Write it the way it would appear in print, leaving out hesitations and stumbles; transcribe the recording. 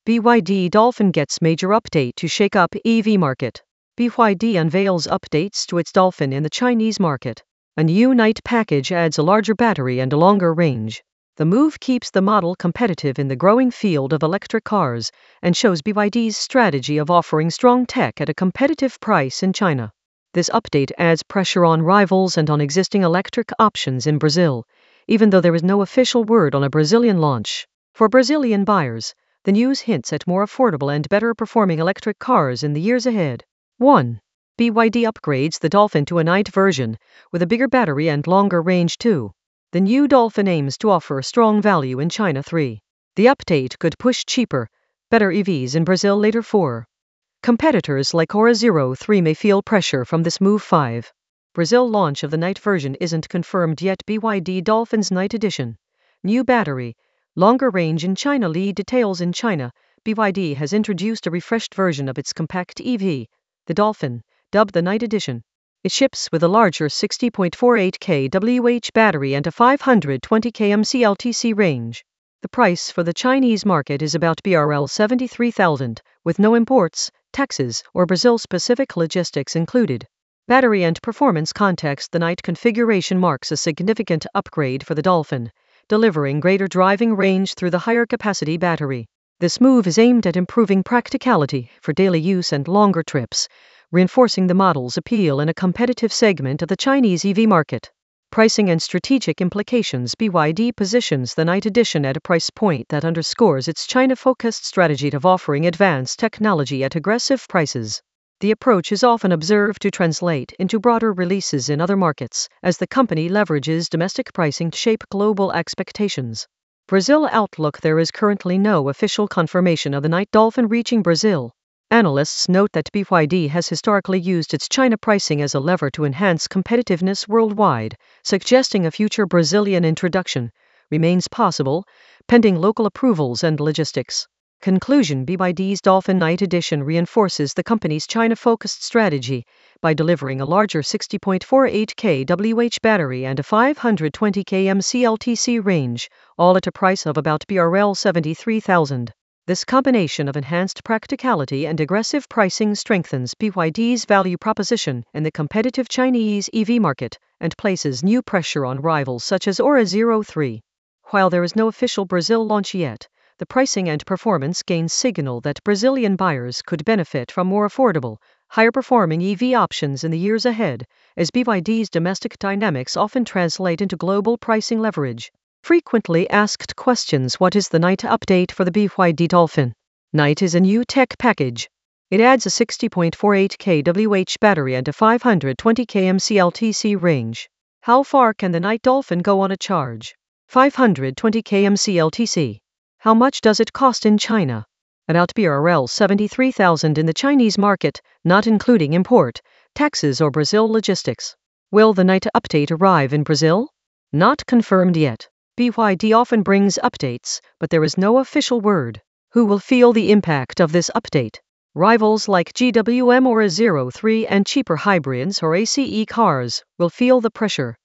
BYD Dolphin gets major update to shake up EV market. BYD unveils updates to its Dolphin in the Chinese market. A new Night package adds a larger battery and a longer range. The move keeps the model competitive in the growing field of electric cars and shows BYD's strategy of offering strong tech at a competitive price in China. This update adds pressure on rivals and on existing electric options in Brazil, even though there is no official word on a Brazilian launch. For Brazilian buyers, the news hints at more affordable and better performing electric cars in the years ahead. 1. BYD upgrades the Dolphin to a Night version, with a bigger battery and longer range too. The new Dolphin aims to offer strong value in China. 3. The update could push cheaper, better EVs in Brazil later. 4. Competitors like Ora 03 may feel pressure from this move. 5. Brazil launch of the Night version isn't confirmed yet. BYD Dolphin's Night Edition. New battery, longer range in China. Lead details in China. BYD has introduced a refreshed version of its compact EV, the Dolphin, dubbed the Night Edition. It ships with a larger 60.48 kWh battery and a 520 km CLTC range. The price for the Chinese market is about BRL 73,000, with no imports, taxes, or Brazil-specific logistics included. Battery and performance context. The Night configuration marks a significant upgrade for the Dolphin, delivering greater driving range through the higher capacity battery. This move is aimed at improving practicality for daily use and longer trips, reinforcing the model's appeal in a competitive segment of the Chinese EV market. Pricing and strategic implications. BYD positions the Night Edition at a price point that underscores its China-focused strategy of offering advanced technology at aggressive prices. The approach is often observed to translate into broader releases in other markets, as the company leverages domestic pricing to shape global expectations. Brazil outlook. There is currently no official confirmation of the Night Dolphin reaching Brazil. Analysts note that BYD has historically used its China pricing as a lever to enhance competitiveness worldwide, suggesting a future Brazilian introduction remains possible, pending local approvals and logistics. Conclusion. BYD's Dolphin Night Edition reinforces the company's China-focused strategy by delivering a larger 60.48 kWh battery and a 520 km CLTC range, all at a price of about BRL 73,000. This combination of enhanced practicality and aggressive pricing strengthens BYD's value proposition in the competitive Chinese EV market and places new pressure on rivals such as Ora 03. While there is no official Brazil launch yet, the pricing and performance gains signal that Brazilian buyers could benefit from more affordable, higher-performing EV options in the years ahead, as BYD's domestic dynamics often translate into global pricing leverage. Frequently asked questions. What is the Night update for the BYD Dolphin? Night is a new tech package. It adds a 60.48 kWh battery and a 520 km CLTC range. How far can the Night Dolphin go on a charge? 520 km CLTC. How much does it cost in China? About BRL 73,000 in the Chinese market, not including import, taxes or Brazil logistics. Will the Night update arrive in Brazil? Not confirmed yet. BYD often brings updates, but there is no official word. Who will feel the impact of this update? Rivals like GWM Ora 03 and cheaper hybrids or ACE cars will feel the pressure.